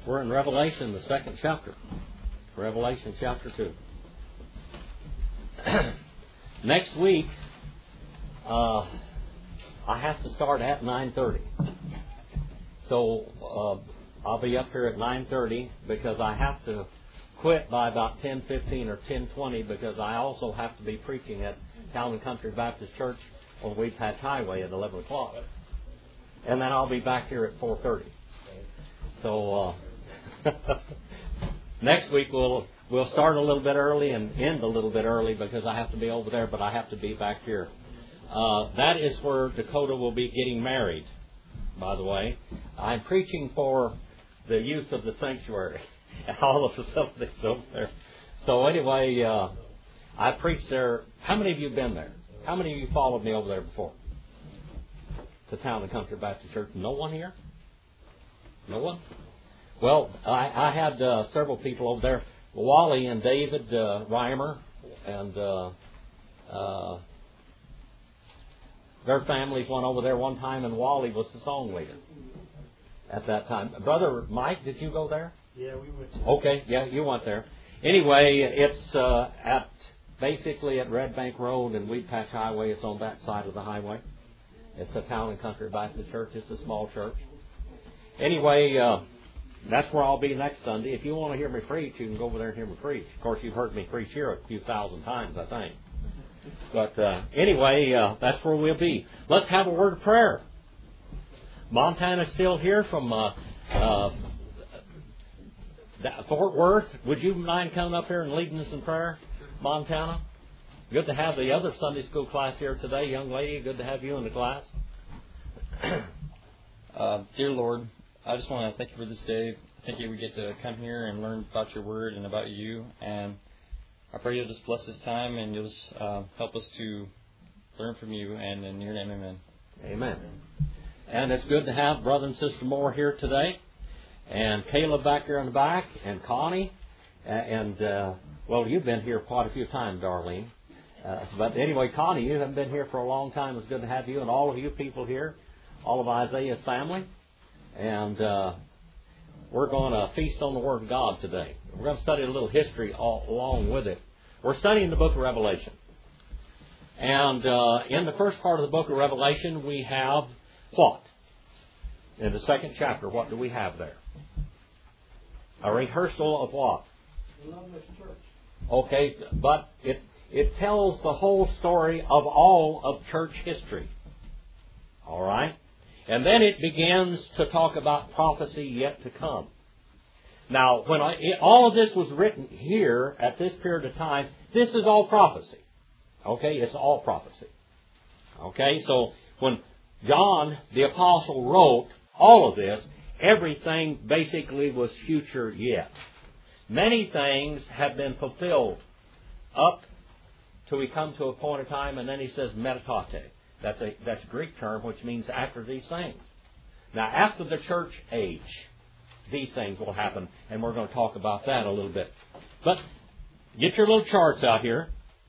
We're in Revelation, the second chapter. Revelation chapter 2. Next week, I have to start at 9:30. So I'll be up here at 9:30 because I have to quit by about 10:15 or 10:20 because I also have to be preaching at Town and Country Baptist Church on Wheat Patch Highway at 11 o'clock. And then I'll be back here at 4:30. So next week we'll start a little bit early and end a little bit early because I have to be over there, but I have to be back here. That is where Dakota will be getting married, by the way. I'm preaching for the youth of the sanctuary and all the facilities over there. So anyway, I preached there. How many of you have been there? How many of you followed me over there before? To Town and Country Baptist Church. No one here? No one? Well, I had several people over there. Wally and David Reimer and their families went over there one time, and Wally was the song leader at that time. Brother Mike, did you go there? Yeah, we went there. Okay, yeah, you went there. Anyway, it's basically at Red Bank Road and Wheat Patch Highway. It's on that side of the highway. It's a Town and Country Baptist Church. It's a small church. Anyway, that's where I'll be next Sunday. If you want to hear me preach, you can go over there and hear me preach. Of course, you've heard me preach here a few thousand times, I think. But anyway, that's where we'll be. Let's have a word of prayer. Montana's still here from Fort Worth. Would you mind coming up here and leading us in prayer, Montana? Good to have the other Sunday school class here today, young lady. Good to have you in the class. Dear Lord, I just want to thank you for this day. Thank you we get to come here and learn about your word and about you. And I pray you'll just bless this time and you'll just help us to learn from you. And in your name, amen. Amen. And it's good to have Brother and Sister Moore here today. And Caleb back here in the back. And Connie. And, well, you've been here quite a few times, Darlene. But anyway, Connie, you haven't been here for a long time. It's good to have you and all of you people here. All of Isaiah's family. And we're going to feast on the Word of God today. We're going to study a little history along with it. We're studying the book of Revelation. And in the first part of the book of Revelation, we have what? In the second chapter, what do we have there? A rehearsal of what? Okay, but it tells the whole story of all of church history. All right? And then it begins to talk about prophecy yet to come. Now, when all of this was written here at this period of time, this is all prophecy. Okay? It's all prophecy. Okay? So, when John, the apostle, wrote all of this, everything basically was future yet. Many things have been fulfilled up till we come to a point of time, and then he says, metatate. That's a Greek term which means after these things. Now, after the church age, these things will happen, and we're going to talk about that a little bit. But get your little charts out here.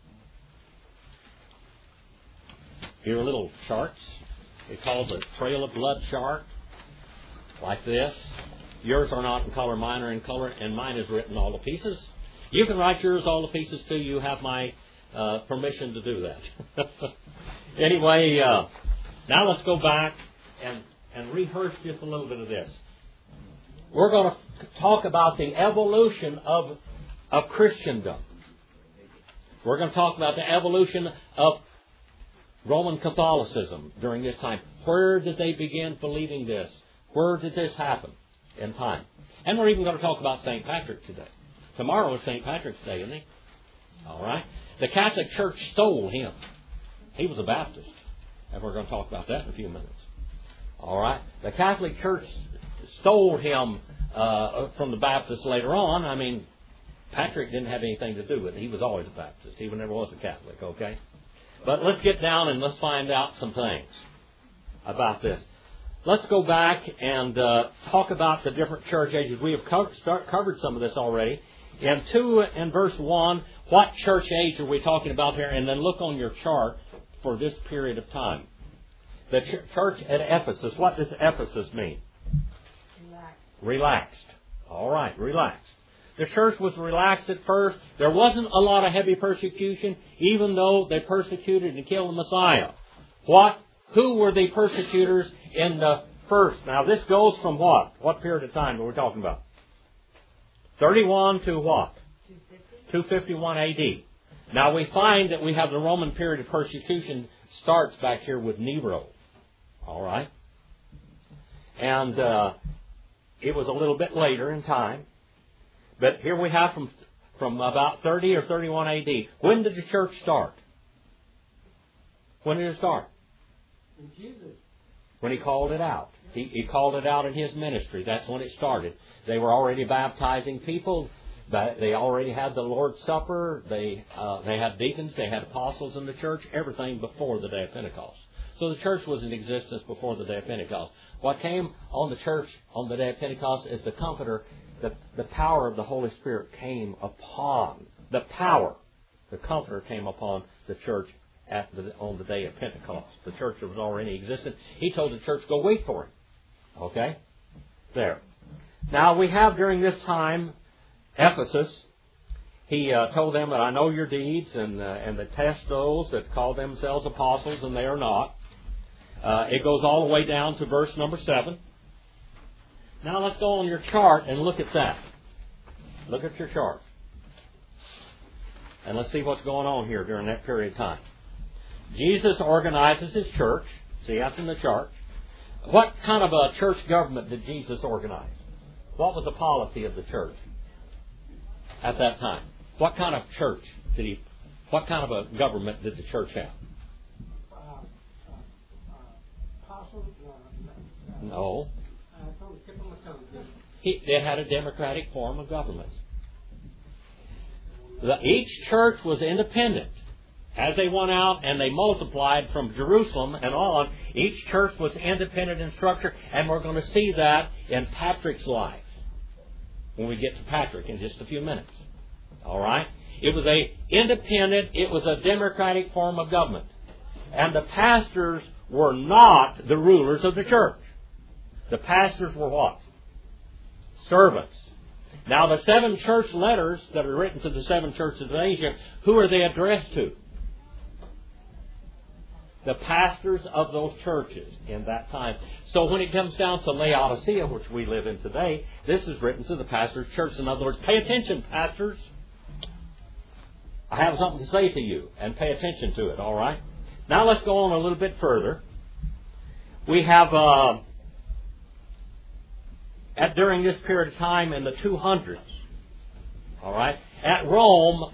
Here are little charts. It's called the Trail of Blood chart, like this. Yours are not in color, mine are in color, and mine is written all the pieces. You can write yours all the pieces too. You have my permission to do that. Anyway, now let's go back and rehearse just a little bit of this. We're going to talk about the evolution of Christendom. We're going to talk about the evolution of Roman Catholicism during this time. Where did they begin believing this? Where did this happen in time? And we're even going to talk about St. Patrick today. Tomorrow is St. Patrick's Day, isn't he? All right. The Catholic Church stole him. He was a Baptist. And we're going to talk about that in a few minutes. All right. The Catholic Church stole him from the Baptists later on. I mean, Patrick didn't have anything to do with it. He was always a Baptist. He never was a Catholic, okay? But let's get down and let's find out some things about this. Let's go back and talk about the different church ages. We have covered some of this already. In 2 and verse 1, what church age are we talking about here? And then look on your chart for this period of time. The church at Ephesus. What does Ephesus mean? Relaxed. All right, relaxed. The church was relaxed at first. There wasn't a lot of heavy persecution, even though they persecuted and killed the Messiah. Who were the persecutors in the first? Now, this goes from what? What period of time are we talking about? 31 to what? 251 A.D. Now, we find that we have the Roman period of persecution starts back here with Nero. All right? And it was a little bit later in time. But here we have from about 30 or 31 A.D. When did the church start? When did it start? When He called it out. He called it out in His ministry. That's when it started. They were already baptizing people. They already had the Lord's Supper. They had deacons. They had apostles in the church. Everything before the day of Pentecost. So the church was in existence before the day of Pentecost. What came on the church on the day of Pentecost is the Comforter. The power of the Holy Spirit came upon the power. The Comforter came upon the church on the day of Pentecost. The church was already existent. He told the church, go wait for Him. Okay? There. Now we have during this time, Ephesus, He told them that I know your deeds and that test those that call themselves apostles and they are not. It goes all the way down to verse number 7. Now let's go on your chart and look at that. Look at your chart. And let's see what's going on here during that period of time. Jesus organizes His church. See, that's in the chart. What kind of a church government did Jesus organize? What was the policy of the church at that time? What kind of church what kind of a government did the church have? No. They had a democratic form of government. Each church was independent. As they went out and they multiplied from Jerusalem and on, each church was independent in structure, and we're going to see that in Patrick's life when we get to Patrick in just a few minutes. All right? It was it was a democratic form of government. And the pastors were not the rulers of the church. The pastors were what? Servants. Now, the 7 church letters that are written to the 7 churches of Asia, who are they addressed to? The pastors of those churches in that time. So when it comes down to Laodicea, which we live in today, this is written to the pastor's church. In other words, pay attention, pastors. I have something to say to you, and pay attention to it, all right? Now let's go on a little bit further. We have, during this period of time in the 200s, all right, at Rome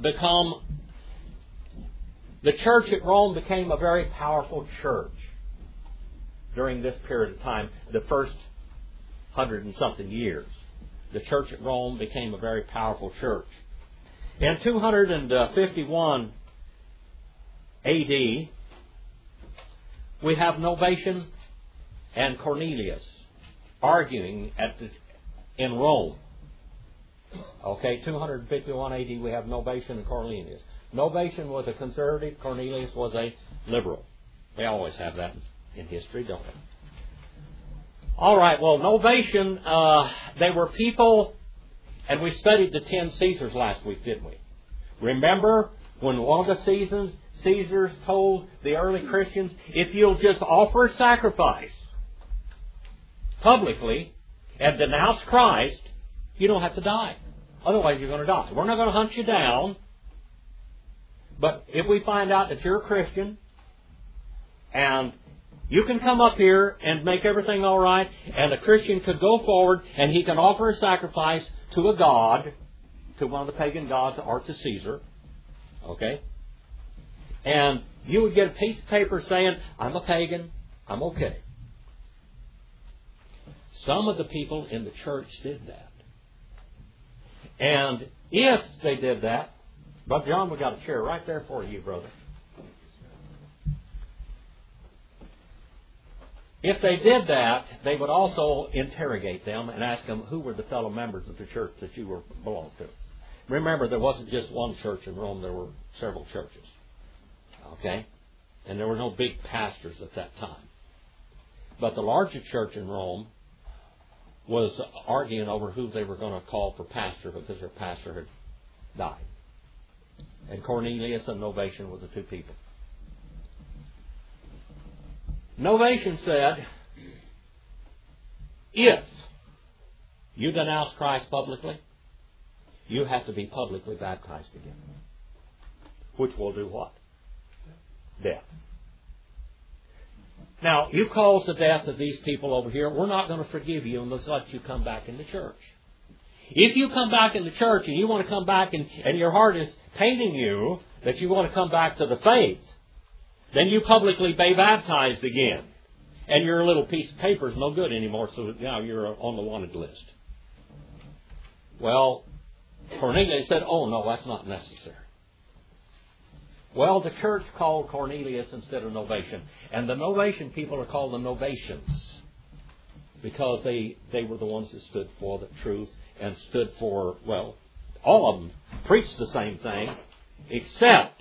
the church at Rome became a very powerful church during this period of time, the first 100 and something years. The church at Rome became a very powerful church. In 251 A.D., we have Novatian and Cornelius arguing in Rome. Okay, 251 A.D. we have Novatian and Cornelius. Novatian was a conservative. Cornelius was a liberal. They always have that in history, don't they? All right, well, Novatian, they were people, and we studied the 10 Caesars last week, didn't we? Remember when one of the Caesars told the early Christians, if you'll just offer a sacrifice publicly and denounce Christ, you don't have to die. Otherwise, you're going to die. We're not going to hunt you down. But if we find out that you're a Christian and you can come up here and make everything all right, and a Christian could go forward and he can offer a sacrifice to a god, to one of the pagan gods, or to Caesar, okay? And you would get a piece of paper saying, I'm a pagan, I'm okay. Some of the people in the church did that. And if they did that, Brother John, we got a chair right there for you, brother. If they did that, they would also interrogate them and ask them who were the fellow members of the church that you belonged to. Remember, there wasn't just one church in Rome, there were several churches. Okay? And there were no big pastors at that time. But the largest church in Rome was arguing over who they were going to call for pastor because their pastor had died. And Cornelius and Novatian were the two people. Novatian said, if you denounce Christ publicly, you have to be publicly baptized again. Which will do what? Death. Now, you cause the death of these people over here, we're not going to forgive you unless let you come back in the church. If you come back in the church and you want to come back and your heart is painting you that you want to come back to the faith, then you publicly be baptized again. And your little piece of paper is no good anymore, so now you're on the wanted list. Well, Cornelius said, oh no, that's not necessary. Well, the church called Cornelius instead of Novatian. And the Novatian people are called the Novatians because they were the ones that stood for the truth and stood for, well, all of them preached the same thing, except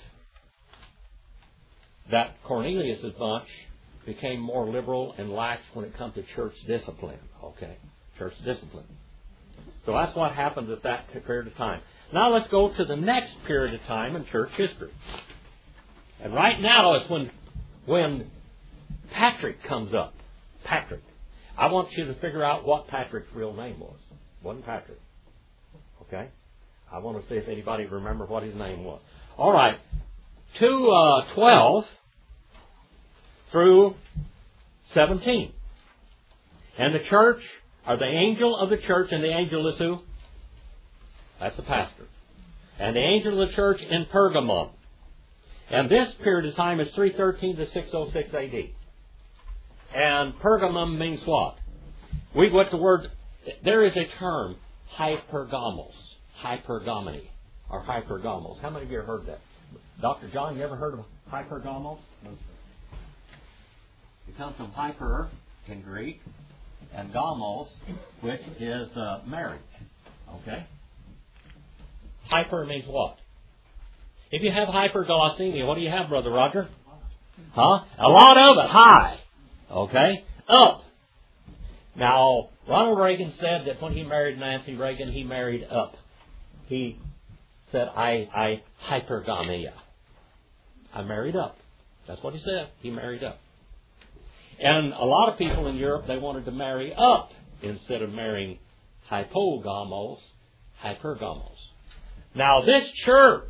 that Cornelius' bunch became more liberal and lax when it comes to church discipline. Okay? Church discipline. So that's what happened at that period of time. Now let's go to the next period of time in church history. And right now is when Patrick comes up. Patrick. I want you to figure out what Patrick's real name was. It wasn't Patrick. Okay? I want to see if anybody remembers what his name was. All right. 2:12 through 17. And the church, or the angel of the church, and the angel is who? That's the pastor. And the angel of the church in Pergamum. And this period of time is 313 to 606 AD. And Pergamum means what? What's the word? There is a term, hypergamos, hypergamy, or hypergamos. How many of you have heard that? Dr. John, you ever heard of hypergamos? It comes from hyper in Greek, and gamos, which is marriage. Okay? Hyper means what? If you have hyperglycemia, what do you have, Brother Roger? Huh? A lot of it. High. Okay? Up. Now, Ronald Reagan said that when he married Nancy Reagan, he married up. He said, I hypergamia. I married up. That's what he said. He married up. And a lot of people in Europe, they wanted to marry up instead of marrying hypogamos, hypergamos. Now, this church,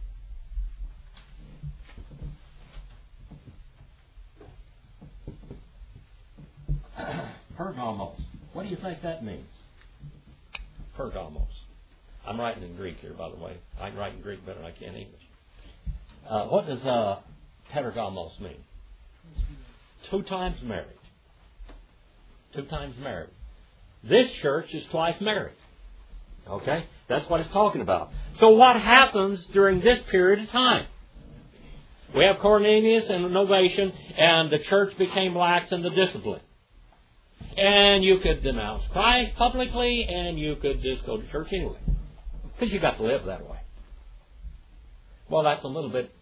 Pergamos. What do you think that means? Pergamos. I'm writing in Greek here, by the way. I can write in Greek better than I can English. What does tetragamos mean? 2 times married. 2 times married. This church is twice married. Okay? That's what it's talking about. So what happens during this period of time? We have Cornelius and Novatian, and the church became lax in the discipline. And you could denounce Christ publicly, and you could just go to church anyway. Because you got to live that way. Well, that's a little bit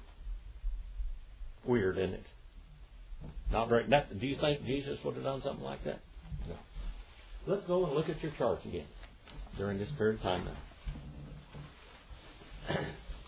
weird, isn't it? Not very. Do you think Jesus would have done something like that? No. Let's go and look at your charts again during this period of time now.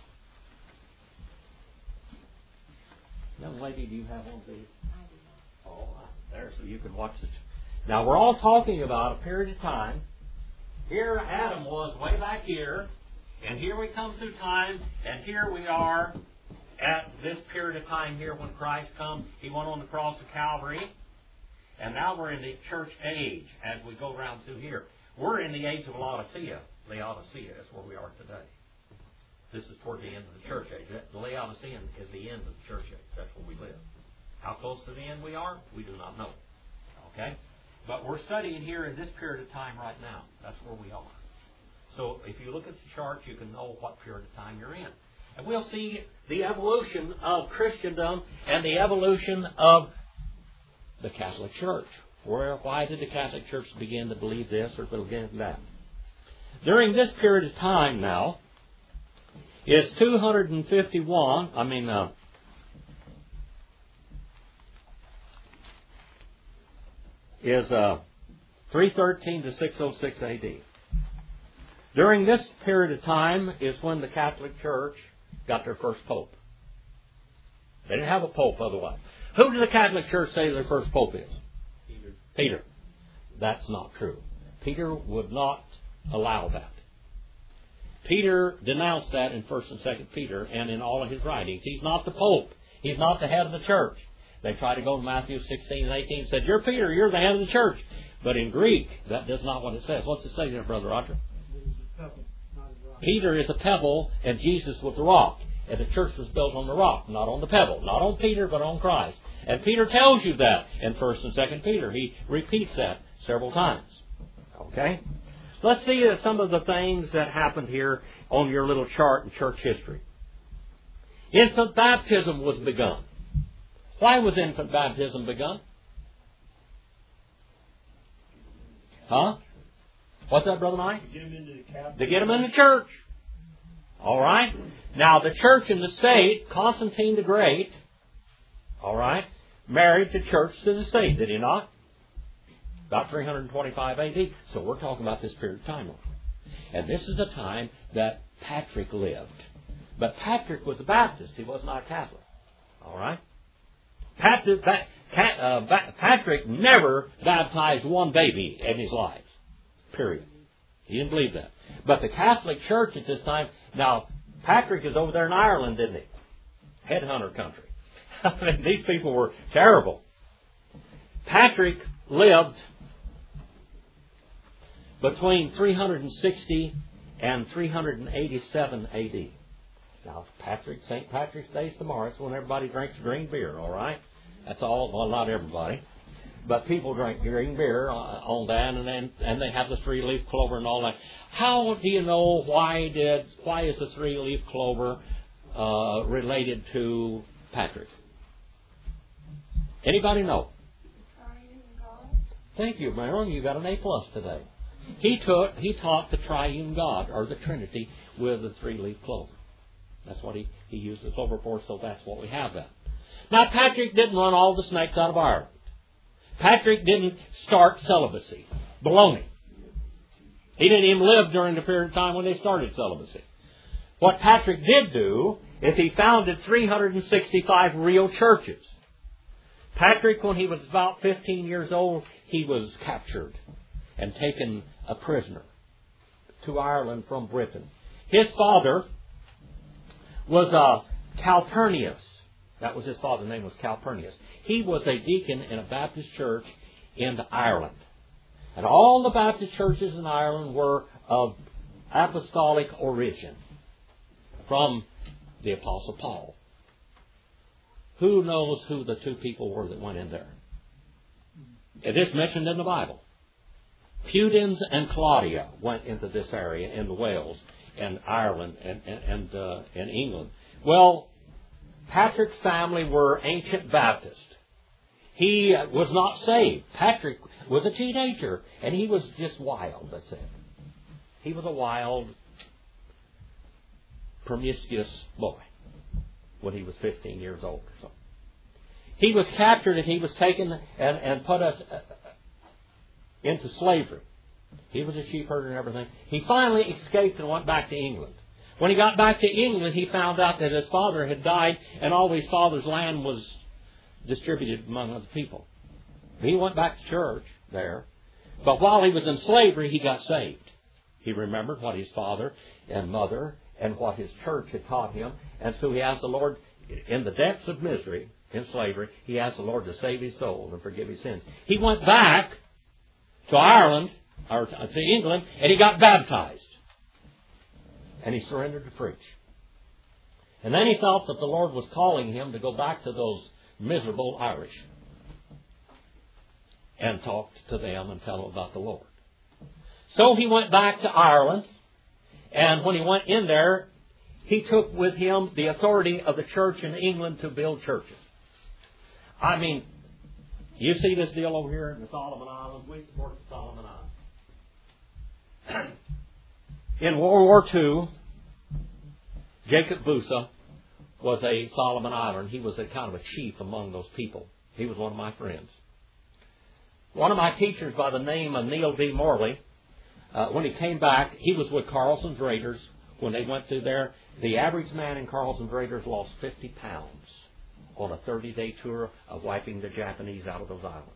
Young lady, do you have one of these? Oh, there, so you can watch it. Now, we're all talking about a period of time. Here Adam was way back here, and here we come through time, and here we are at this period of time here when Christ comes. He went on the cross of Calvary, and now we're in the church age as we go around through here. We're in the age of Laodicea. Laodicea is where we are today. This is toward the end of the church age. The Laodicean is the end of the church age. That's where we live. How close to the end we are, we do not know. Okay? But we're studying here in this period of time right now. That's where we are. So if you look at the chart, you can know what period of time you're in. And we'll see the evolution of Christendom and the evolution of the Catholic Church. Why did the Catholic Church begin to believe this or believe that? During this period of time now, is 251, is 313 to 606 AD. During this period of time is when the Catholic Church got their first pope. They didn't have a pope otherwise. Who did the Catholic Church say their first pope is? Peter. That's not true. Peter would not allow that. Peter denounced that in 1st and 2nd Peter and in all of his writings. He's not the pope. He's not the head of the church. They tried to go to Matthew 16 and 18 and said, "You're Peter, you're the head of the church." But in Greek, that does not what it says. What's it say there, Brother Roger? Peter is a pebble and Jesus was the rock. And the church was built on the rock, not on the pebble. Not on Peter, but on Christ. And Peter tells you that in 1st and 2nd Peter. He repeats that several times. Okay? Let's see some of the things that happened here on your little chart in church history. Infant baptism was begun. Why was infant baptism begun? Huh? What's that, Brother Mike? To get them into the Catholic. To get them in the church. All right? Now, the church in the state, Constantine the Great, all right, married the church to the state, did he not? About 325 AD. So we're talking about this period of time. And this is the time that Patrick lived. But Patrick was a Baptist. He was not a Catholic. All right? Patrick never baptized one baby in his life. Period. He didn't believe that. But the Catholic Church at this time, now, Patrick is over there in Ireland, didn't he? Headhunter country. I mean, these people were terrible. Patrick lived between 360 and 387 AD. Now, St. Patrick's Day is tomorrow. It's when everybody drinks green beer, all right? That's all, well, not everybody. But people drink green beer on that, and they have the three-leaf clover and all that. How do you know why is the three-leaf clover related to Patrick? Anybody know? Thank you, Marilyn. You got an A+ today. He taught the triune God, or the Trinity, with the three-leaf clover. That's what he used the clover for, so that's what we have then. Now, Patrick didn't run all the snakes out of Ireland. Patrick didn't start celibacy. Baloney. He didn't even live during the period of time when they started celibacy. What Patrick did do is he founded 365 real churches. Patrick, when he was about 15 years old, he was captured and taken a prisoner to Ireland from Britain. His father was Calpurnius. That was his father's name, was Calpurnius. He was a deacon in a Baptist church in Ireland. And all the Baptist churches in Ireland were of apostolic origin from the Apostle Paul. Who knows who the two people were that went in there? It is mentioned in the Bible. Pudens and Claudia went into this area in Wales and Ireland and England. Well, Patrick's family were ancient Baptist. He was not saved. Patrick was a teenager, and he was just wild, that's it. He was a wild, promiscuous boy when he was 15 years old or so. He was captured and he was taken and put us into slavery. He was a sheep herder and everything. He finally escaped and went back to England. When he got back to England, he found out that his father had died and all his father's land was distributed among other people. He went back to church there. But while he was in slavery, he got saved. He remembered what his father and mother and what his church had taught him. And so he asked the Lord, in the depths of misery, in slavery, he asked the Lord to save his soul and forgive his sins. He went back to Ireland, or to England, and he got baptized. And he surrendered to preach. And then he felt that the Lord was calling him to go back to those miserable Irish and talk to them and tell them about the Lord. So he went back to Ireland, and when he went in there, he took with him the authority of the church in England to build churches. I mean, you see this deal over here in the Solomon Islands? We support the Solomon Islands. In World War II, Jacob Busa was a Solomon Islander. He was a kind of a chief among those people. He was one of my friends. One of my teachers by the name of Neil D. Morley, when he came back, he was with Carlson's Raiders. When they went through there, the average man in Carlson's Raiders lost 50 pounds on a 30-day tour of wiping the Japanese out of those islands.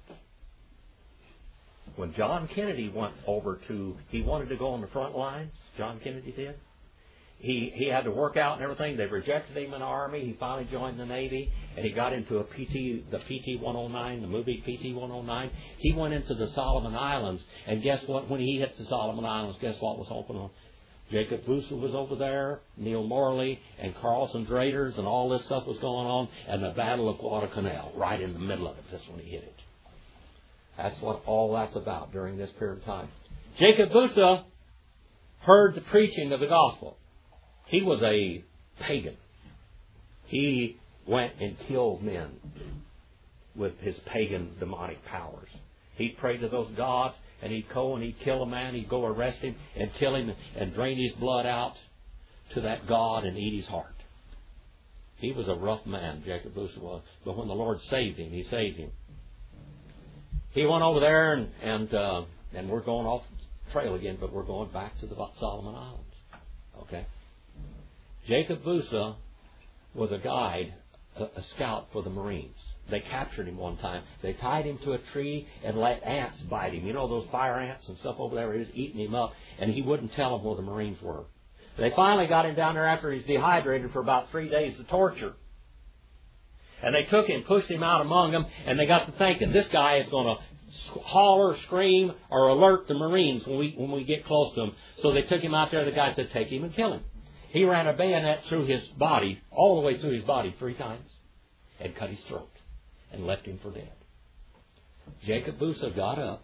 When John Kennedy went over he wanted to go on the front lines, John Kennedy did. He had to work out and everything. They rejected him in the Army. He finally joined the Navy, and he got into the PT-109, the movie PT-109. He went into the Solomon Islands, and guess what? When he hit the Solomon Islands, guess what was open on? Jacob Busa was over there, Neil Morley, and Carlson's Raiders, and all this stuff was going on, and the Battle of Guadalcanal, right in the middle of it. That's when he hit it. That's what all that's about during this period of time. Jacob Busa heard the preaching of the gospel. He was a pagan. He went and killed men with his pagan demonic powers. He'd pray to those gods, and he'd go and he'd kill a man. He'd go arrest him and kill him and drain his blood out to that god and eat his heart. He was a rough man, Jacob Busa was. But when the Lord saved him, He saved him. He went over there, and we're going off the trail again, but we're going back to the Solomon Islands. Okay? Jacob Busa was a guide, a scout for the Marines. They captured him one time. They tied him to a tree and let ants bite him. You know those fire ants and stuff over there? He was eating him up, and he wouldn't tell them where the Marines were. They finally got him down there after he's dehydrated for about 3 days of torture. And they took him, pushed him out among them, and they got to thinking, this guy is going to holler, scream, or alert the Marines when we get close to him. So they took him out there. The guy said, take him and kill him. He ran a bayonet through his body, all the way through his body 3 times, and cut his throat and left him for dead. Jacob Busa got up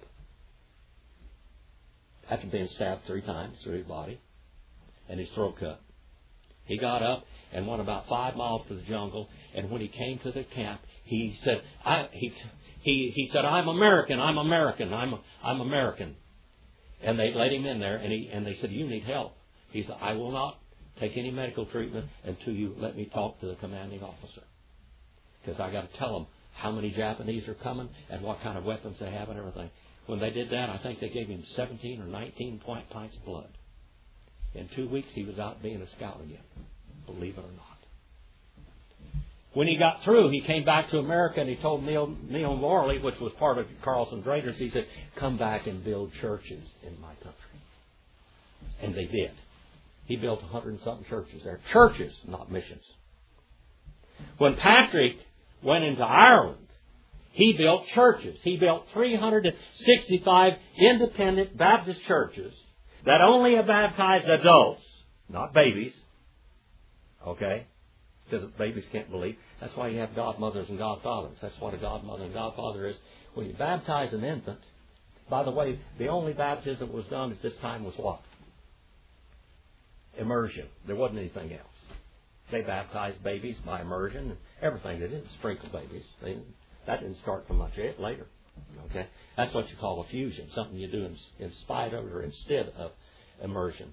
after being stabbed 3 times through his body, and his throat cut. He got up and went about 5 miles to the jungle, and when he came to the camp, he said, he said, I'm American, I'm American, I'm American. And they let him in there, and they said, you need help. He said, I will not take any medical treatment until you let me talk to the commanding officer. Because I got to tell them how many Japanese are coming and what kind of weapons they have and everything. When they did that, I think they gave him 17 or 19 pints of blood. In 2 weeks, he was out being a scout again, believe it or not. When he got through, he came back to America, and he told Neil Morley, which was part of Carlson's Raiders, he said, come back and build churches in my country. And they did. He built 100-something churches there. Churches, not missions. When Patrick went into Ireland, he built churches. He built 365 independent Baptist churches that only baptized adults, not babies. Okay? Because babies can't believe. That's why you have godmothers and godfathers. That's what a godmother and godfather is. When you baptize an infant, by the way, the only baptism that was done at this time was what? Immersion. There wasn't anything else. They baptized babies by immersion and everything. They didn't sprinkle babies. That didn't start from much later. Okay, that's what you call effusion, something you do in spite of or instead of immersion.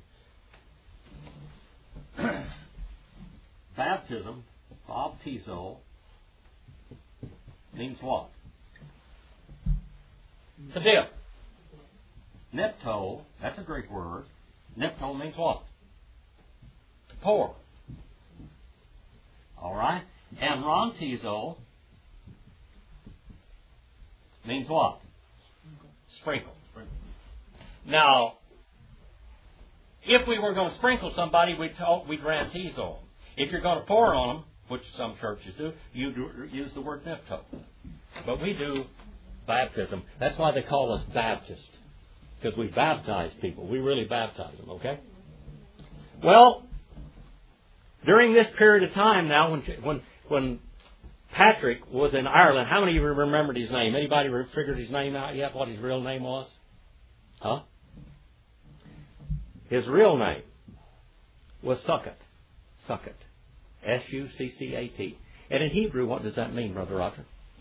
Baptism, baptizo, means what? To dip. Nipto, that's a Greek word. Nipto means what? To pour. All right? And rontizo means what? Sprinkle. Now, if we were going to sprinkle somebody, we'd rantizo them. If you're going to pour on them, which some churches do, you use the word nipto. But we do baptism. That's why they call us Baptists. Because we baptize people. We really baptize them, okay? Well, during this period of time now, when Patrick was in Ireland, how many of you remembered his name? Anybody figured his name out yet, what his real name was? Huh? His real name was Succat. Succat. S-U-C-C-A-T. And in Hebrew, what does that mean, Brother Roger?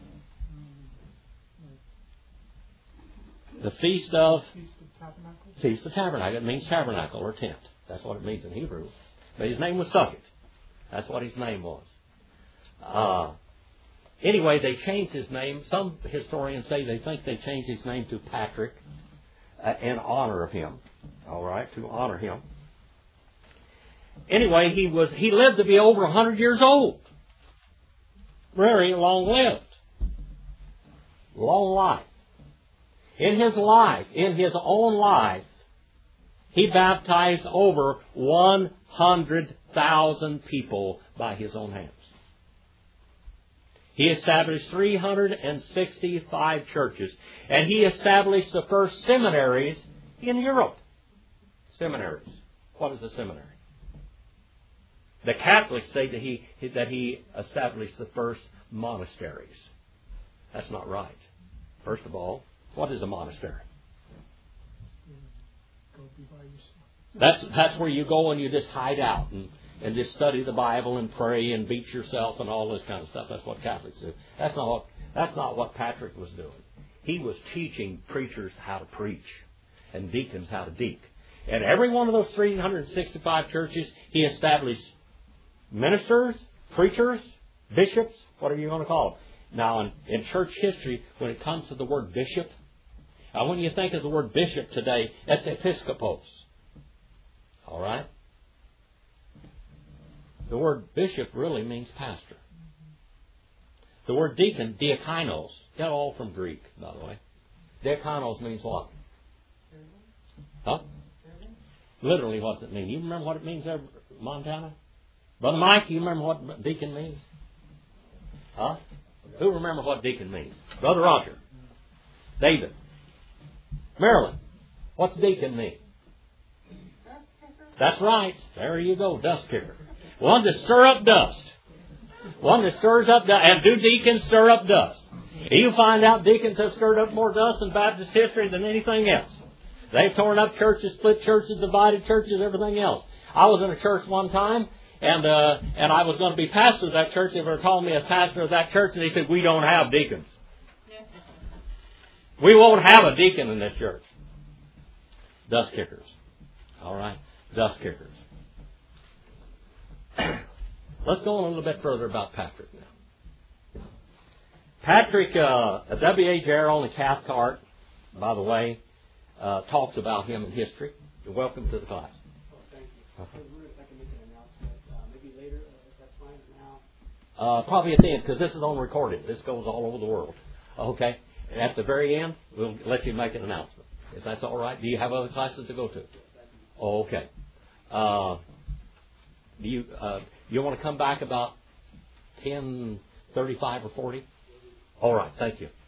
The Feast of Tabernacle. It means tabernacle or tent. That's what it means in Hebrew. But his name was Succat. That's what his name was. Anyway, they changed his name. Some historians say they think they changed his name to Patrick in honor of him. All right, to honor him. Anyway, he lived to be over 100 years old. Very long-lived. Long life. In his own life, he baptized over 100,000 people by his own hands. He established 365 churches, and he established the first seminaries in Europe. Seminaries. What is a seminary? The Catholics say that he established the first monasteries. That's not right. First of all, what is a monastery? That's where you go and you just hide out and just study the Bible and pray and beat yourself and all this kind of stuff. That's what Catholics do. That's not what Patrick was doing. He was teaching preachers how to preach and deacons how to deacon. And every one of those 365 churches, he established ministers, preachers, bishops, whatever you want to call them. Now, in church history, when it comes to the word bishop, when you think of the word bishop today, that's episkopos. All right? The word bishop really means pastor. The word deacon, diakonos, got all from Greek, by the way. Diakonos means what? Huh? Literally, what does it mean? You remember what it means there, Montana? Brother Mike, you remember what deacon means? Huh? Who remember what deacon means? Brother Roger. David. Marilyn. What's deacon mean? That's right. There you go. Dust kicker. One to stir up dust. One that stirs up dust. And do deacons stir up dust? You find out deacons have stirred up more dust in Baptist history than anything else. They've torn up churches, split churches, divided churches, everything else. I was in a church one time, and I was going to be pastor of that church. They were calling me a pastor of that church, and they said, "We don't have deacons. We won't have a deacon in this church." Dust kickers. All right? Dust kickers. Let's go on a little bit further about Patrick now. Patrick, W.A. Jarrell and Cathcart, by the way, talks about him in history. You're welcome to the class. Oh, thank you. I was wondering if I can make an announcement, maybe later, if that's fine, now. Probably at the end, because this is on recording. This goes all over the world. Okay? And at the very end, we'll let you make an announcement. If that's all right. Do you have other classes to go to? Oh, okay. Do you want to come back about 10:35 or 40? All right. Thank you.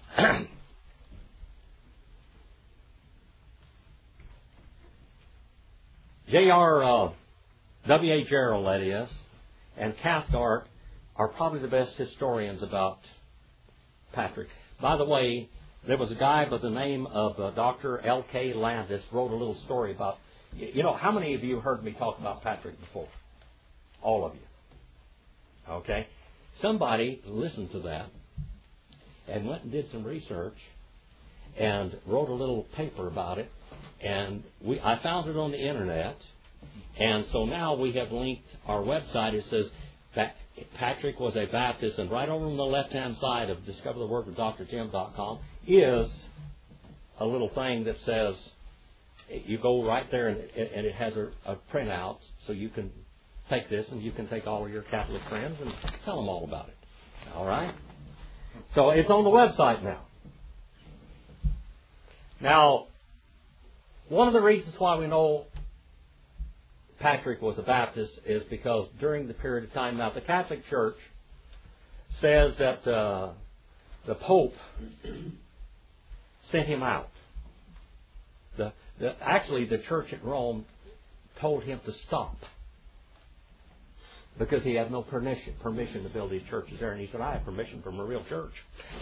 W.A. Jarrell, that is, and Cathcart are probably the best historians about Patrick. By the way, there was a guy by the name of Dr. L.K. Landis wrote a little story about, how many of you heard me talk about Patrick before? All of you. Okay? Somebody listened to that and went and did some research and wrote a little paper about it. And I found it on the internet. And so now we have linked our website. It says Patrick was a Baptist. And right over on the left-hand side of discovertheworkofdrtim.com is a little thing that says, you go right there and it has a printout so you can take this and you can take all of your Catholic friends and tell them all about it. All right? So it's on the website now. Now, one of the reasons why we know Patrick was a Baptist is because during the period of time, now the Catholic Church says that the Pope sent him out. Actually, the church at Rome told him to stop because he had no permission to build these churches there. And he said, "I have permission from a real church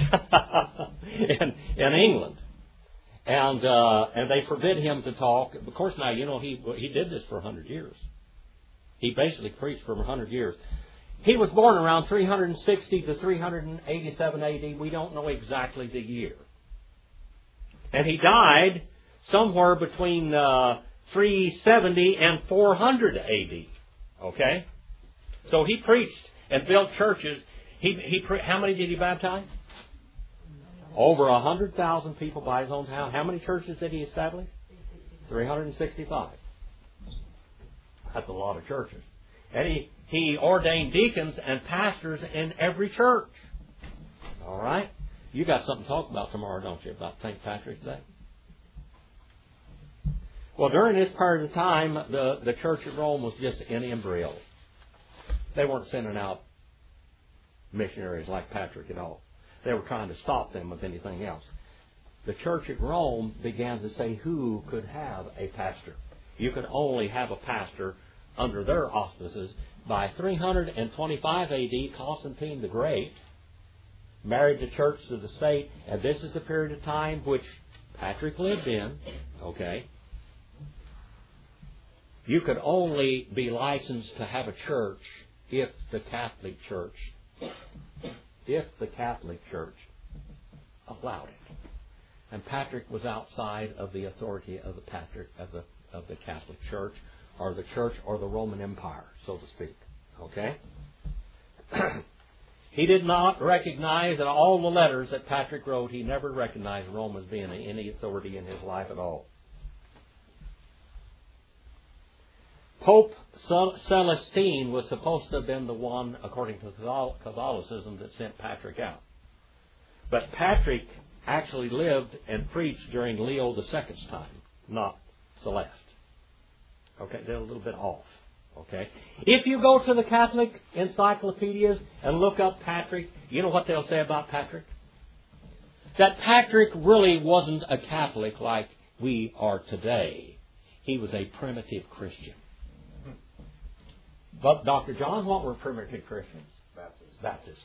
in England." And they forbid him to talk. Of course, now, he did this for 100 years. He basically preached for 100 years. He was born around 360 to 387 A.D. We don't know exactly the year. And he died somewhere between 370 and 400 A.D. Okay? So he preached and built churches. How many did he baptize? Over 100,000 people by his own town. How many churches did he establish? 365. That's a lot of churches. And he ordained deacons and pastors in every church. All right? You got something to talk about tomorrow, don't you, about St. Patrick's Day? Well, during this period of time, the Church of Rome was just in embryo. They weren't sending out missionaries like Patrick at all. They were trying to stop them with anything else. The Church at Rome began to say who could have a pastor. You could only have a pastor under their auspices. By 325 A.D., Constantine the Great married the church to the state, and this is the period of time which Patrick lived in. Okay? You could only be licensed to have a church if the Catholic Church allowed it. And Patrick was outside of the authority of the Catholic Church, or the Roman Empire, so to speak. Okay? He did not recognize, in all the letters that Patrick wrote, he never recognized Rome as being any authority in his life at all. Pope Celestine was supposed to have been the one, according to Catholicism, that sent Patrick out. But Patrick actually lived and preached during Leo II's time, not Celeste. Okay, they're a little bit off. Okay, if you go to the Catholic encyclopedias and look up Patrick, you know what they'll say about Patrick? That Patrick really wasn't a Catholic like we are today. He was a primitive Christian. But Dr. John, what were primitive Christians? Baptists.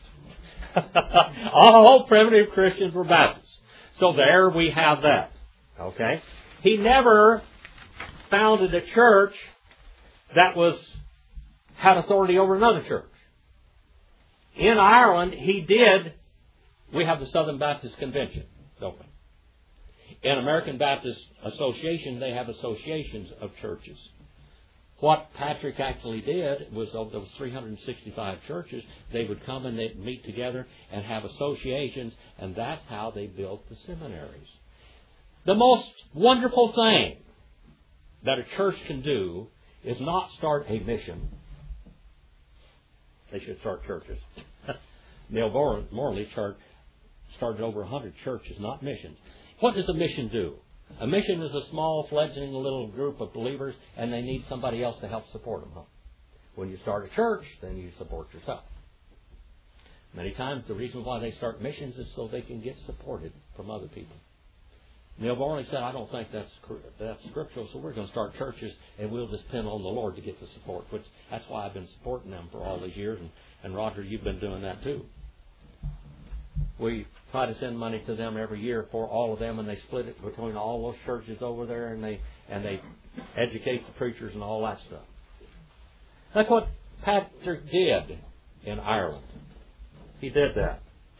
All primitive Christians were Baptists. So there we have that. Okay? He never founded a church that had authority over another church. In Ireland, he did. We have the Southern Baptist Convention, don't we? In American Baptist Association, they have associations of churches. What Patrick actually did was, of those 365 churches, they would come and they'd meet together and have associations, and that's how they built the seminaries. The most wonderful thing that a church can do is not start a mission. They should start churches. Neil Morley started over 100 churches, not missions. What does a mission do? A mission is a small, fledgling little group of believers, and they need somebody else to help support them. When you start a church, then you support yourself. Many times the reason why they start missions is so they can get supported from other people. Neil Morley said, I don't think that's scriptural, so we're going to start churches, and we'll just depend on the Lord to get the support. That's why I've been supporting them for all these years, and Roger, you've been doing that too. We try to send money to them every year for all of them, and they split it between all those churches over there, and they educate the preachers and all that stuff. That's what Patrick did in Ireland. He did that.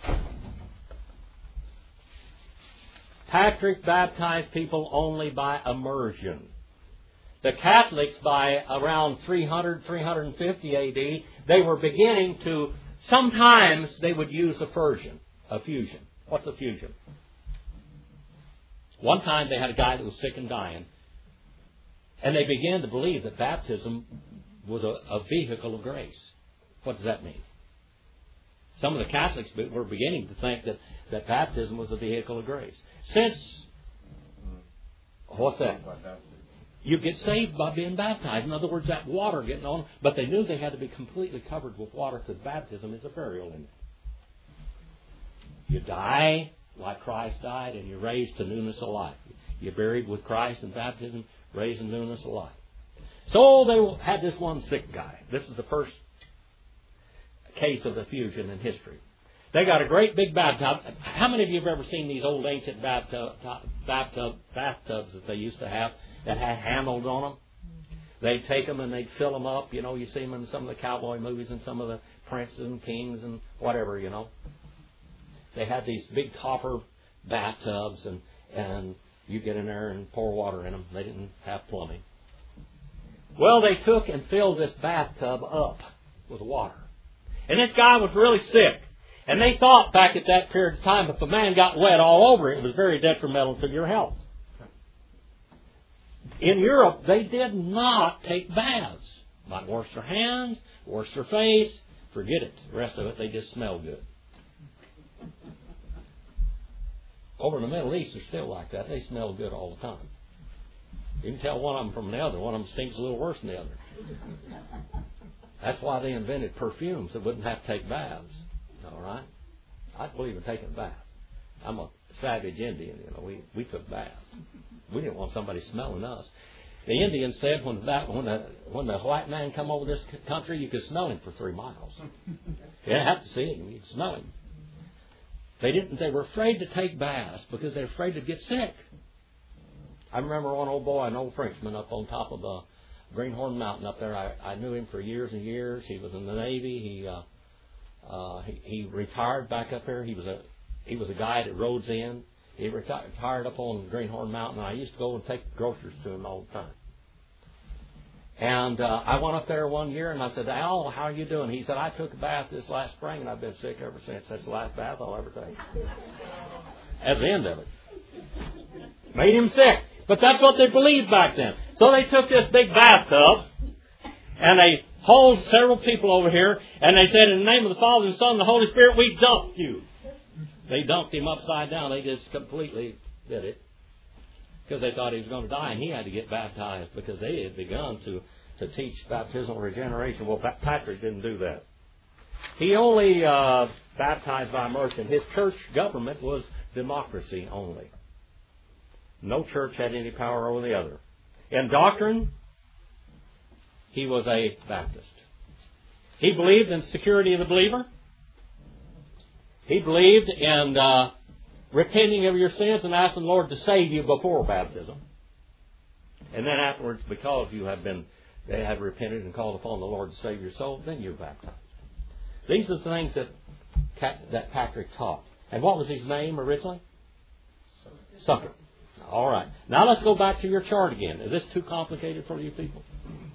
Patrick baptized people only by immersion. The Catholics, by around 300, 350 A.D., they were beginning to, sometimes they would use a fusion. What's a fusion? One time they had a guy that was sick and dying, and they began to believe that baptism was a vehicle of grace. What does that mean? Some of the Catholics were beginning to think that baptism was a vehicle of grace. What's that? You get saved by being baptized. In other words, that water getting on. But they knew they had to be completely covered with water because baptism is a burial in it. You die like Christ died, and you're raised to newness of life. You're buried with Christ in baptism, raised in newness of life. So they had this one sick guy. This is the first case of the fusion in history. They got a great big bathtub. How many of you have ever seen these old ancient bathtubs that they used to have that had handles on them? They'd take them and they'd fill them up. You know, you see them in some of the cowboy movies and some of the princes and kings and whatever, you know. They had these big copper bathtubs, and you get in there and pour water in them. They didn't have plumbing. Well, they took and filled this bathtub up with water. And this guy was really sick. And they thought back at that period of time, if a man got wet all over, it was very detrimental to your health. In Europe, they did not take baths. Might wash their hands, wash their face, forget it. The rest of it, they just smell good. Over in the Middle East, they're still like that. They smell good all the time. You can tell one of them from the other. One of them stinks a little worse than the other. That's why they invented perfumes that wouldn't have to take baths. All right? I believe in taking a bath. I'm a savage Indian. We took baths. We didn't want somebody smelling us. The Indians said when the white man come over this country, you could smell him for 3 miles. You didn't have to see him; you could smell him. They were afraid to take baths because they're afraid to get sick. I remember one old boy, an old Frenchman, up on top of the Greenhorn Mountain up there. I knew him for years and years. He was in the Navy. He retired back up here. He was a guy that Rhodes Inn. He retired up on Greenhorn Mountain. I used to go and take groceries to him all the time. And I went up there one year and I said, "Al, how are you doing?" He said, "I took a bath this last spring and I've been sick ever since. That's the last bath I'll ever take." That's the end of it. Made him sick. But that's what they believed back then. So they took this big bathtub and they hauled several people over here and they said, "In the name of the Father and the Son and the Holy Spirit, we dunk you." They dunked him upside down. They just completely did it because they thought he was going to die, and he had to get baptized because they had begun to teach baptismal regeneration. Well, Patrick didn't do that. He only baptized by immersion. His church government was democracy only. No church had any power over the other. In doctrine, he was a Baptist. He believed in security of the believer. He believed in repenting of your sins and asking the Lord to save you before baptism. And then afterwards, because they have repented and called upon the Lord to save your soul, then you're baptized. These are the things that Patrick taught. And what was his name originally? Sucker. All right. Now let's go back to your chart again. Is this too complicated for you people?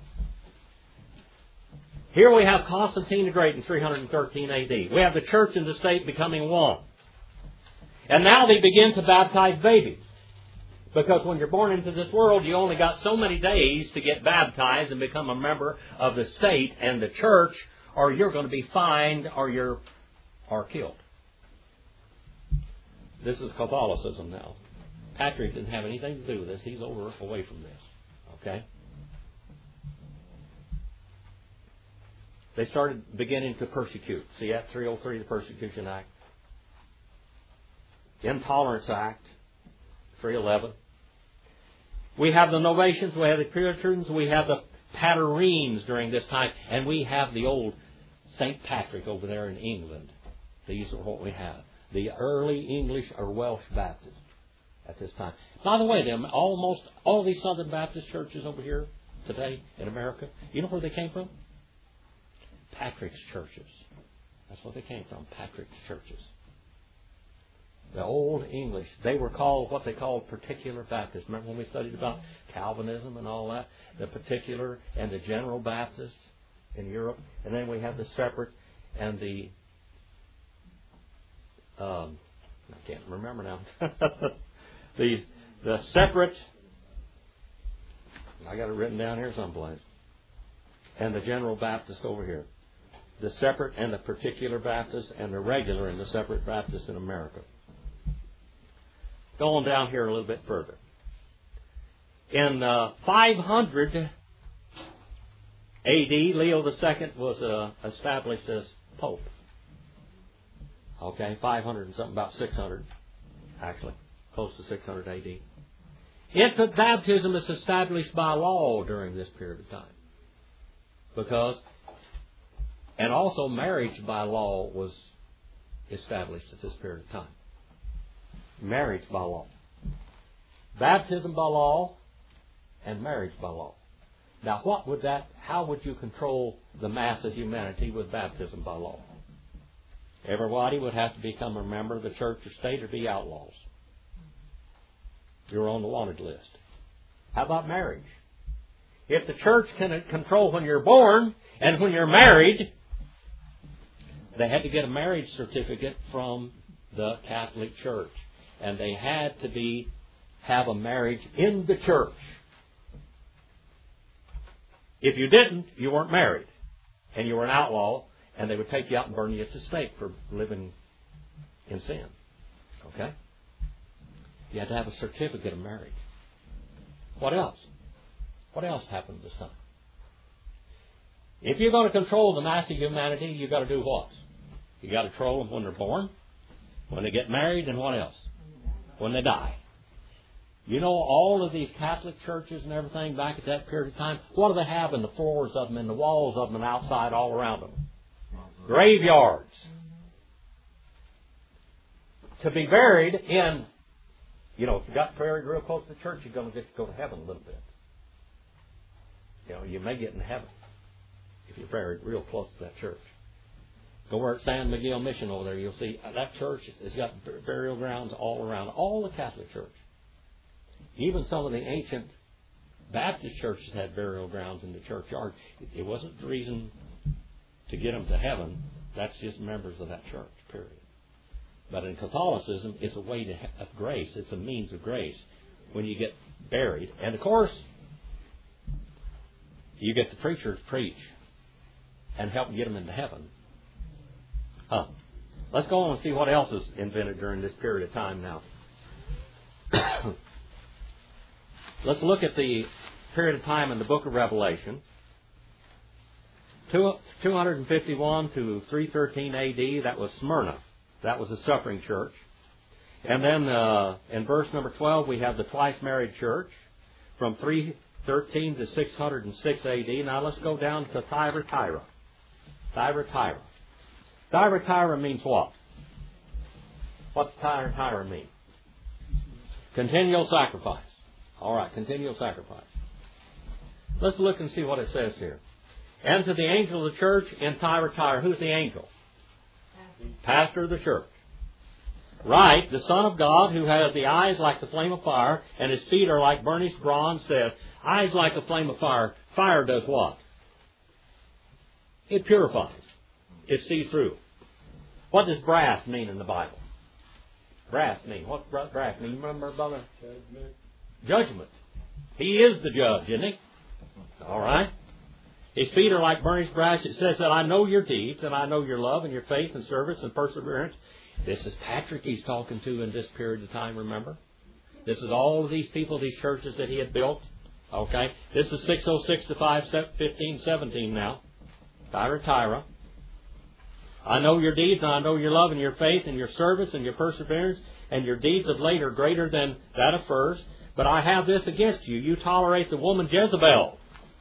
Here we have Constantine the Great in 313 A.D. We have the church and the state becoming one. And now they begin to baptize babies. Because when you're born into this world, you only got so many days to get baptized and become a member of the state and the church, or you're going to be fined or killed. This is Catholicism now. Patrick didn't have anything to do with this. He's away from this. Okay? They started beginning to persecute. See Act 303, the Persecution Act. Intolerance Act, 311. We have the Novatians, we have the Puritans, we have the Paterines during this time, and we have the old St. Patrick over there in England. These are what we have. The early English or Welsh Baptists at this time. By the way, almost all these Southern Baptist churches over here today in America, you know where they came from? Patrick's churches. That's where they came from, Patrick's churches. The old English, they were called what they called particular Baptists. Remember when we studied about Calvinism and all that? The particular and the general Baptists in Europe. And then we have the separate and the... I can't remember now. the separate... I got it written down here someplace. And the general Baptist over here. The separate and the particular Baptist and the regular and the separate Baptist in America. Going down here a little bit further. In 500 A.D., Leo II was established as Pope. Okay, 500 and something, about 600, actually, close to 600 A.D. Infant baptism is established by law during this period of time. And also marriage by law was established at this period of time. Marriage by law. Baptism by law and marriage by law. Now how would you control the mass of humanity with baptism by law? Everybody would have to become a member of the church or state or be outlaws. You're on the wanted list. How about marriage? If the church can control when you're born and when you're married, they had to get a marriage certificate from the Catholic Church. And they had to have a marriage in the church. If you didn't, you weren't married. And you were an outlaw, and they would take you out and burn you at the stake for living in sin. Okay? You had to have a certificate of marriage. What else? What else happened this time? If you're going to control the mass of humanity, you've got to do what? You've got to control them when they're born, when they get married, and what else? When they die. You know, all of these Catholic churches and everything back at that period of time, what do they have in the floors of them, in the walls of them, and outside all around them? Graveyards. To be buried in, you know, if you got buried real close to the church, you're going to get to go to heaven a little bit. You know, you may get in heaven if you're buried real close to that church. Go over at San Miguel Mission over there, you'll see that church has got burial grounds all around, all the Catholic Church. Even some of the ancient Baptist churches had burial grounds in the churchyard. It wasn't the reason to get them to heaven. That's just members of that church, period. But in Catholicism, it's a way of grace. It's a means of grace when you get buried. And of course, you get the preacher to preach and help get them into heaven. Let's go on and see what else is invented during this period of time now. Let's look at the period of time in the book of Revelation. 251 to 313 A.D., that was Smyrna. That was a suffering church. And then in verse number 12, we have the twice-married church from 313 to 606 A.D. Now let's go down to Thyatira. Thyatira. Thyatira means what? What's Thyatira mean? Continual sacrifice. All right, continual sacrifice. Let's look and see what it says here. And to the angel of the church in Thyatira. Who's the angel? Pastor of the church. Write, the Son of God, who has the eyes like the flame of fire, and his feet are like burnished bronze, says, eyes like a flame of fire. Fire does what? It purifies. It sees through. What does brass mean in the Bible? Brass mean? What does brass mean? You remember, brother? Judgment. He is the judge, isn't he? All right. His feet are like burnished brass. It says that I know your deeds, and I know your love and your faith and service and perseverance. This is Patrick he's talking to in this period of time, remember? This is all of these people, these churches that he had built. Okay. This is 606 to 515-17 now. Thyatira. I know your deeds, and I know your love and your faith and your service and your perseverance, and your deeds of late are greater than that of first. But I have this against you. You tolerate the woman Jezebel.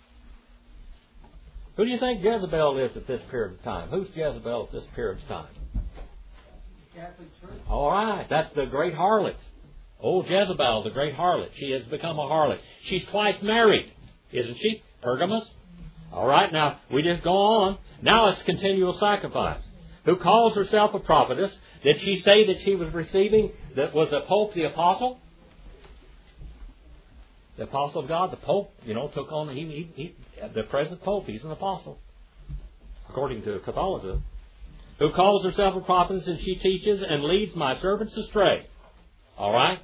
Who do you think Jezebel is at this period of time? Who's Jezebel at this period of time? Catholic Church. All right, that's the great harlot. Oh, Jezebel, the great harlot. She has become a harlot. She's twice married, isn't she? Pergamos. All right, now, we just go on. Now it's continual sacrifice. Who calls herself a prophetess? Did she say that she was receiving, that was the Pope the Apostle? The Apostle of God, the Pope, took on, the present Pope, he's an apostle, according to Catholicism. Who calls herself a prophetess, and she teaches and leads my servants astray. All right?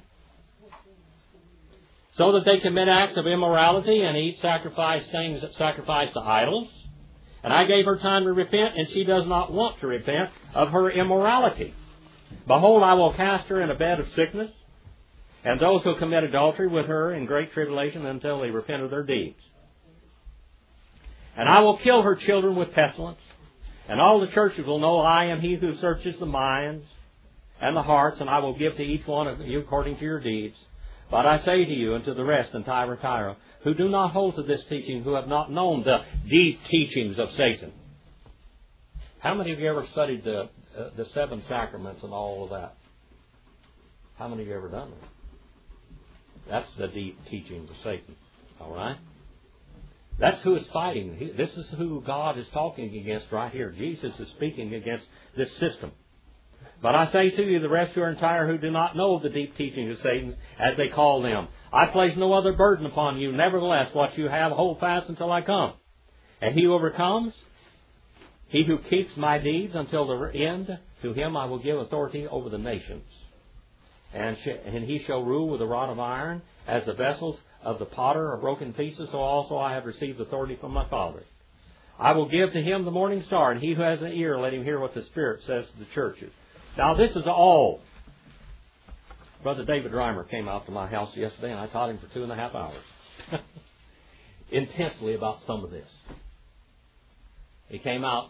So that they commit acts of immorality and eat things that sacrifice to idols. And I gave her time to repent, and she does not want to repent of her immorality. Behold, I will cast her in a bed of sickness, and those who commit adultery with her in great tribulation until they repent of their deeds. And I will kill her children with pestilence, and all the churches will know I am he who searches the minds and the hearts, and I will give to each one of you according to your deeds. But I say to you and to the rest in Thyatira, who do not hold to this teaching, who have not known the deep teachings of Satan. How many of you ever studied the 7 sacraments and all of that? How many of you ever done that? That's the deep teachings of Satan. All right? That's who is fighting. This is who God is talking against right here. Jesus is speaking against this system. But I say to you, the rest who are entire, who do not know the deep teachings of Satan, as they call them, I place no other burden upon you. Nevertheless, what you have, hold fast until I come. And he who overcomes, He who keeps my deeds until the end, to him I will give authority over the nations. And he shall rule with a rod of iron, as the vessels of the potter are broken pieces, so also I have received authority from my Father. I will give to him the morning star, and he who has an ear, let him hear what the Spirit says to the churches. Now this is all. Brother David Reimer came out to my house yesterday, and I taught him for 2.5 hours. Intensely about some of this. He came out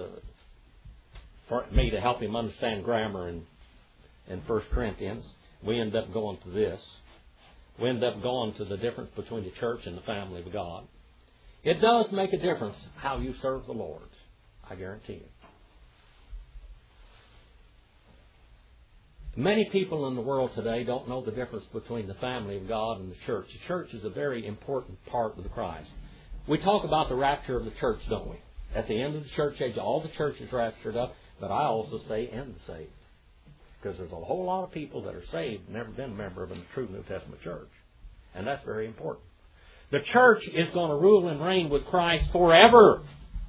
for me to help him understand grammar in 1 Corinthians. We ended up going to this. We ended up going to the difference between the church and the family of God. It does make a difference how you serve the Lord. I guarantee you. Many people in the world today don't know the difference between the family of God and the church. The church is a very important part of the Christ. We talk about the rapture of the church, don't we? At the end of the church age, all the churches raptured up, but I also say and the saved. Because there's a whole lot of people that are saved, never been a member of a true New Testament church. And that's very important. The church is going to rule and reign with Christ forever.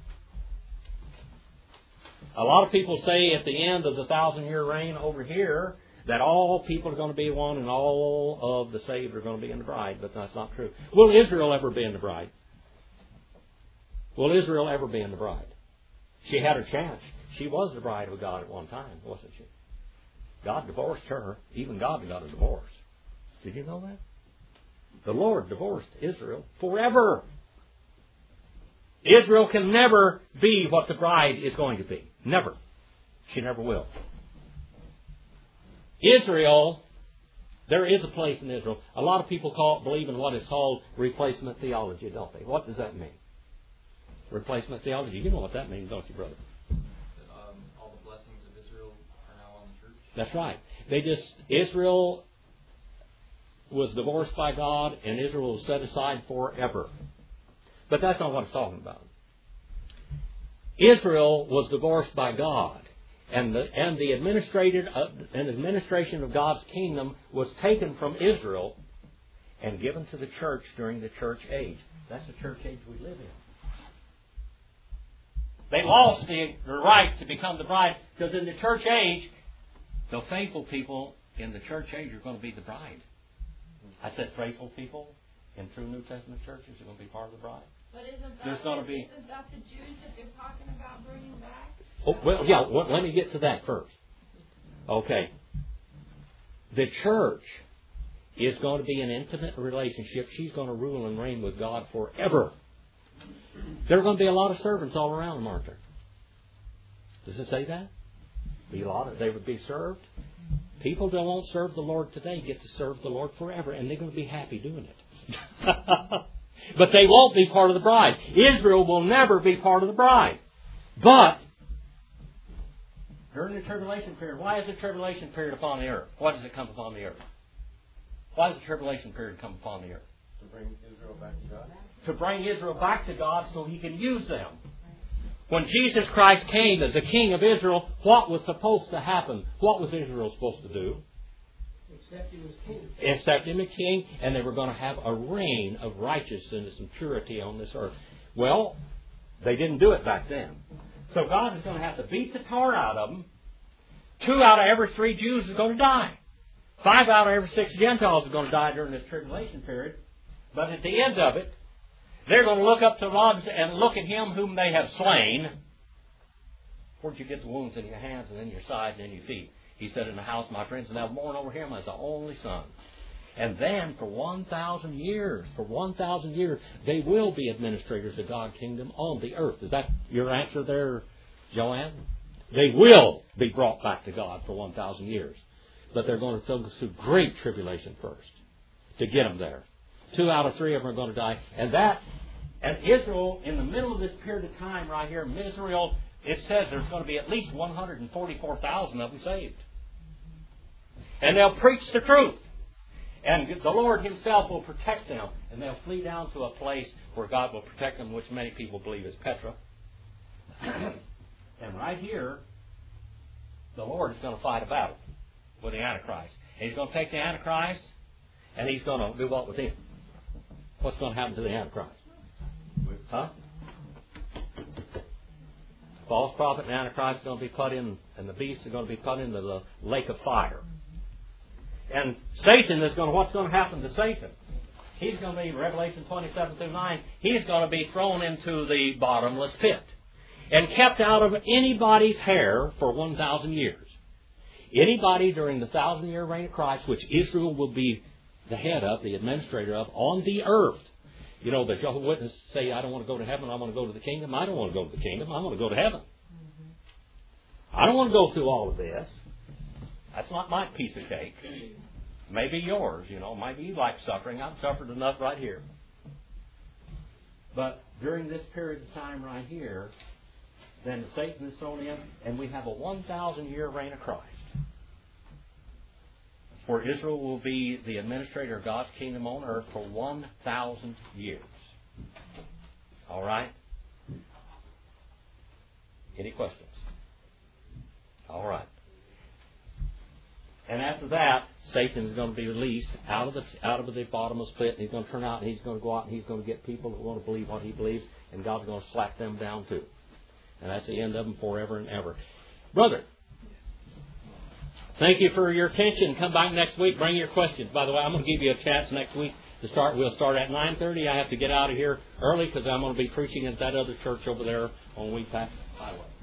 A lot of people say at the end of the 1,000-year reign over here that all people are going to be one and all of the saved are going to be in the bride, but that's not true. Will Israel ever be in the bride? Will Israel ever be in the bride? She had her chance. She was the bride of God at one time, wasn't she? God divorced her. Even God got a divorce. Did you know that? The Lord divorced Israel forever. Israel can never be what the bride is going to be. Never. She never will. Israel, there is a place in Israel. A lot of people believe in what is called replacement theology, don't they? What does that mean? Replacement theology. You know what that means, don't you, brother? All the blessings of Israel are now on the church. That's right. Israel was divorced by God, and Israel was set aside forever. But that's not what it's talking about. Israel was divorced by God, and the administration of God's kingdom was taken from Israel and given to the church during the church age. That's the church age we live in. They lost the right to become the bride, because in the church age, the faithful people in the church age are going to be the bride. I said faithful people in true New Testament churches are going to be part of the bride. But isn't There's going to be... that the Jews that they're talking about bringing back? Oh, well, yeah, let me get to that first. Okay. The church is going to be an intimate relationship. She's going to rule and reign with God forever. There are going to be a lot of servants all around them, aren't there? Does it say that? They would be served. People that won't serve the Lord today get to serve the Lord forever, and they're going to be happy doing it. But they won't be part of the bride. Israel will never be part of the bride. But during the tribulation period, why is the tribulation period upon the earth? Why does it come upon the earth? Why does the tribulation period come upon the earth? To bring Israel back to God. To bring Israel back to God so He can use them. When Jesus Christ came as the King of Israel, what was supposed to happen? What was Israel supposed to do? Accept Him as King. Accept Him as King, and they were going to have a reign of righteousness and purity on this earth. Well, they didn't do it back then. So God is going to have to beat the tar out of them. 2 out of every 3 Jews are going to die. 5 out of every 6 Gentiles are going to die during this tribulation period. But at the end of it, they're going to look up to God and look at Him whom they have slain. Where'd you get the wounds in your hands and in your side and in your feet? He said, in the house of my friends, and thou born over him as the only son. And then for 1,000 years, they will be administrators of God's kingdom on the earth. Is that your answer there, Joanne? They will be brought back to God for 1,000 years. But they're going to go through great tribulation first to get them there. 2 out of 3 of them are going to die. And Israel, in the middle of this period of time right here, Israel, it says there's going to be at least 144,000 of them saved. And they'll preach the truth. And the Lord Himself will protect them. And they'll flee down to a place where God will protect them, which many people believe is Petra. And right here, the Lord is going to fight a battle with the Antichrist. And He's going to take the Antichrist, and He's going to do what with him? What's going to happen to the Antichrist? Huh? False prophet and Antichrist are going to be put in, and the beasts are going to be put into the lake of fire. And Satan is going to, what's going to happen to Satan? He's going to be, Revelation 27 through 9, he's going to be thrown into the bottomless pit and kept out of anybody's hair for 1,000 years. Anybody during the 1,000-year reign of Christ, which Israel will be the head of, the administrator of, on the earth. You know, the Jehovah's Witnesses say, I don't want to go to heaven, I want to go to the kingdom. I don't want to go to the kingdom, I want to go to heaven. I don't want to go through all of this. That's not my piece of cake. Maybe yours, you know. Maybe you like suffering. I've suffered enough right here. But during this period of time right here, then Satan is thrown in, and we have a 1,000-year reign of Christ, where Israel will be the administrator of God's kingdom on earth for 1,000 years. All right? Any questions? All right. And after that, Satan is going to be released out of the bottomless pit, and he's going to turn out, and he's going to go out, and he's going to get people that want to believe what he believes, and God's going to slap them down too. And that's the end of them forever and ever. Brother, thank you for your attention. Come back next week. Bring your questions. By the way, I'm going to give you a chance next week to start. We'll start at 9:30. I have to get out of here early because I'm going to be preaching at that other church over there on Wheat Path Highway.